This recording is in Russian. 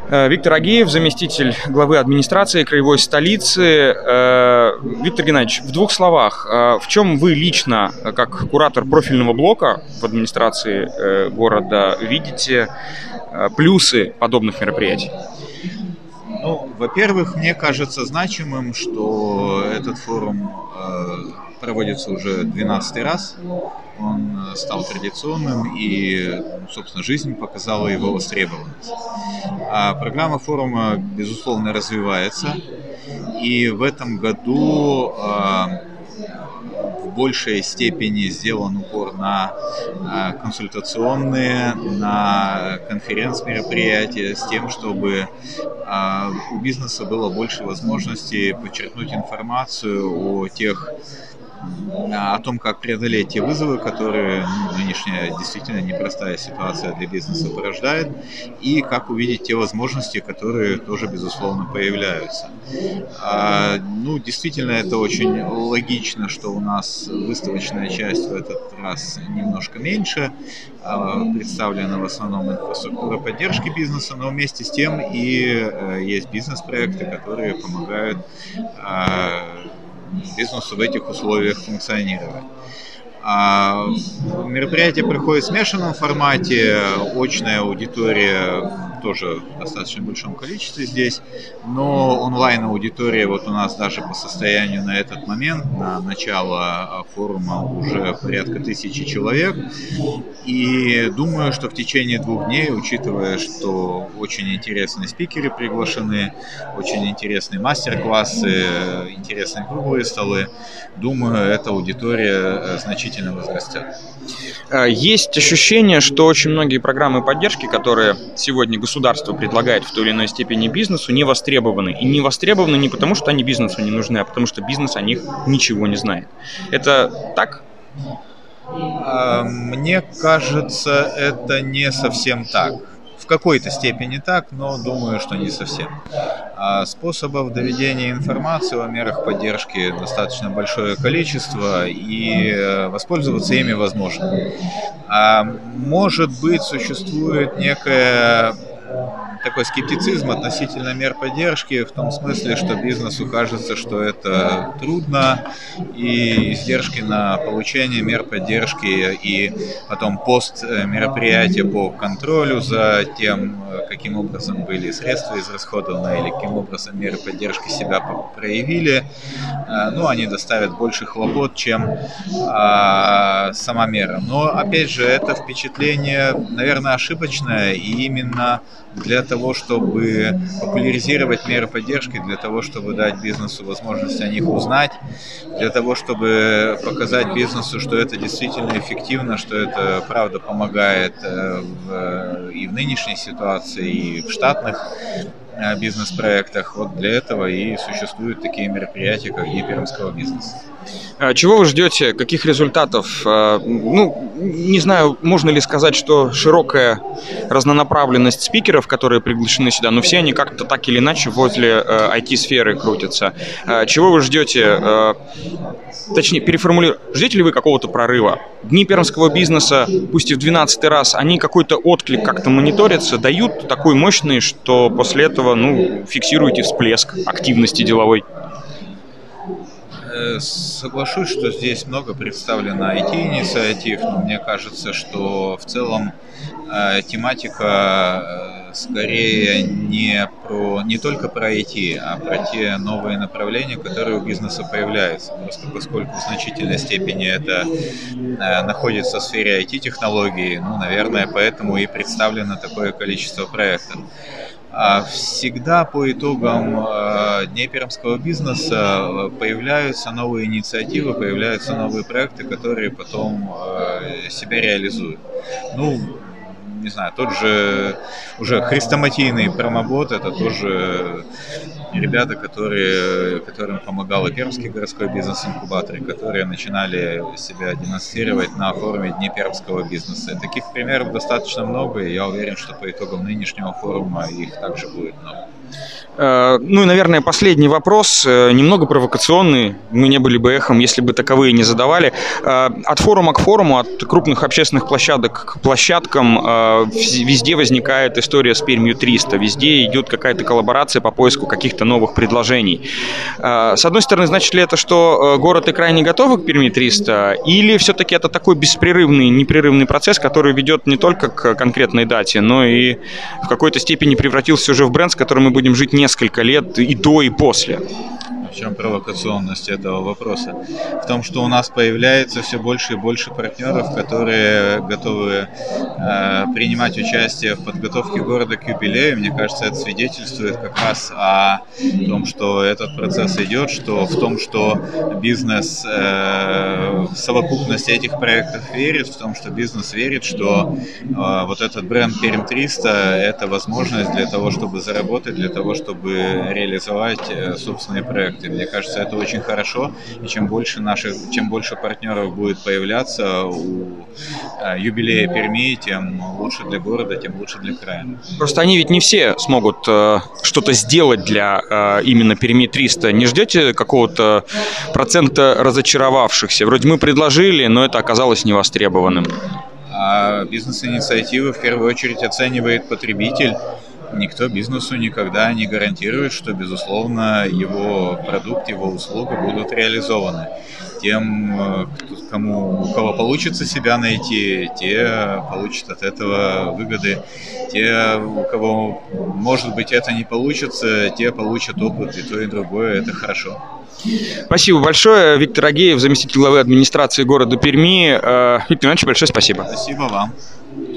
Виктор Агеев, заместитель главы администрации краевой столицы. Виктор Геннадьевич, в двух словах, в чем вы лично, как куратор профильного блока в администрации города, видите плюсы подобных мероприятий? Ну, во-первых, мне кажется значимым, что этот форум проводится уже 12-й раз. Он стал традиционным, и, собственно, жизнь показала его востребованность. А программа форума, безусловно, развивается. И в этом году в большей степени сделан упор на консультационные, на конференц-мероприятия с тем, чтобы у бизнеса было больше возможностей подчеркнуть информацию о том, как преодолеть те вызовы, которые нынешняя действительно непростая ситуация для бизнеса порождает, и как увидеть те возможности, которые тоже, безусловно, появляются. Действительно, это очень логично, что у нас выставочная часть в этот раз немножко меньше, представлена в основном инфраструктура поддержки бизнеса, но вместе с тем и есть бизнес-проекты, которые помогают бизнесу в этих условиях функционировать. Мероприятие проходит в смешанном формате, очная аудитория тоже в достаточно большом количестве здесь, но онлайн-аудитория вот у нас даже по состоянию на этот момент, на начало форума, уже порядка 1000 человек. И думаю, что в течение 2 дней, учитывая, что очень интересные спикеры приглашены, очень интересные мастер-классы, интересные круглые столы, думаю, эта аудитория значительно возрастет. Есть ощущение, что очень многие программы поддержки, которые сегодня государство предлагает в той или иной степени бизнесу, не востребованы. И не востребованы не потому, что они бизнесу не нужны, а потому что бизнес о них ничего не знает. Это так? Мне кажется, это не совсем так. В какой-то степени так, но думаю, что не совсем. Способов доведения информации о мерах поддержки достаточно большое количество, и воспользоваться ими возможно. Может быть, существует такой скептицизм относительно мер поддержки, в том смысле, что бизнесу кажется, что это трудно, и издержки на получение мер поддержки и потом пост-мероприятия по контролю за тем, каким образом были средства израсходованы или каким образом меры поддержки себя проявили, они доставят больше хлопот, чем сама мера. Но, опять же, это впечатление, наверное, ошибочное, и именно для того, чтобы популяризировать меры поддержки, для того, чтобы дать бизнесу возможность о них узнать, для того, чтобы показать бизнесу, что это действительно эффективно, что это правда помогает и в нынешней ситуации, и в штатных бизнес-проектах. Вот для этого и существуют такие мероприятия, как Дни пермского бизнеса. Чего вы ждете? Каких результатов? Не знаю, можно ли сказать, что широкая разнонаправленность спикеров, которые приглашены сюда, но все они как-то так или иначе возле IT-сферы крутятся. Чего вы ждете? Точнее, переформулирую. Ждете ли вы какого-то прорыва? Дни пермского бизнеса, пусть и в 12-й раз, они какой-то отклик как-то мониторятся, дают такой мощный, что после этого, фиксируете всплеск активности деловой? Соглашусь, что здесь много представлено IT-инициатив, но мне кажется, что в целом тематика скорее не только про IT, а про те новые направления, которые у бизнеса появляются. Просто поскольку в значительной степени это находится в сфере IT-технологий, наверное, поэтому и представлено такое количество проектов. Всегда по итогам Дней пермского бизнеса появляются новые инициативы, появляются новые проекты, которые потом себя реализуют. Не знаю, тот же уже хрестоматийный промобот, это тоже ребята, которым помогал и Пермский городской бизнес-инкубатор, которые начинали себя демонстрировать на форуме Дни пермского бизнеса. Таких примеров достаточно много, и я уверен, что по итогам нынешнего форума их также будет много. Ну и, наверное, последний вопрос, немного провокационный. Мы не были бы эхом, если бы таковые не задавали. От форума к форуму, от крупных общественных площадок к площадкам везде возникает история с Пермью 300. Везде идет какая-то коллаборация по поиску каких-то новых предложений. С одной стороны, значит ли это, что город и крайне готовы к Перми 300? Или все-таки это такой беспрерывный, непрерывный процесс, который ведет не только к конкретной дате, но и в какой-то степени превратился уже в бренд, с которым мы будем жить несколько лет и до, и после? В чем провокационность этого вопроса? В том, что у нас появляется все больше и больше партнеров, которые готовы принимать участие в подготовке города к юбилею. Мне кажется, это свидетельствует как раз о том, что этот процесс идет, что в том, что бизнес в совокупности этих проектов верит, в том, что бизнес верит, что вот этот бренд Пермь 300 – это возможность для того, чтобы заработать, для того, чтобы реализовать собственные проекты. Мне кажется, это очень хорошо, и чем больше партнеров будет появляться у юбилея Перми, тем лучше для города, тем лучше для края. Просто они ведь не все смогут что-то сделать для именно Перми 300. Не ждете какого-то процента разочаровавшихся? Вроде мы предложили, но это оказалось невостребованным. А бизнес-инициативы в первую очередь оценивает потребитель. Никто бизнесу никогда не гарантирует, что, безусловно, его продукт, его услуга будут реализованы. Тем, у кого получится себя найти, те получат от этого выгоды. Те, у кого, может быть, это не получится, те получат опыт, и то, и другое, это хорошо. Спасибо большое. Виктор Агеев, заместитель главы администрации города Перми. Виктор Иванович, большое спасибо. Спасибо вам.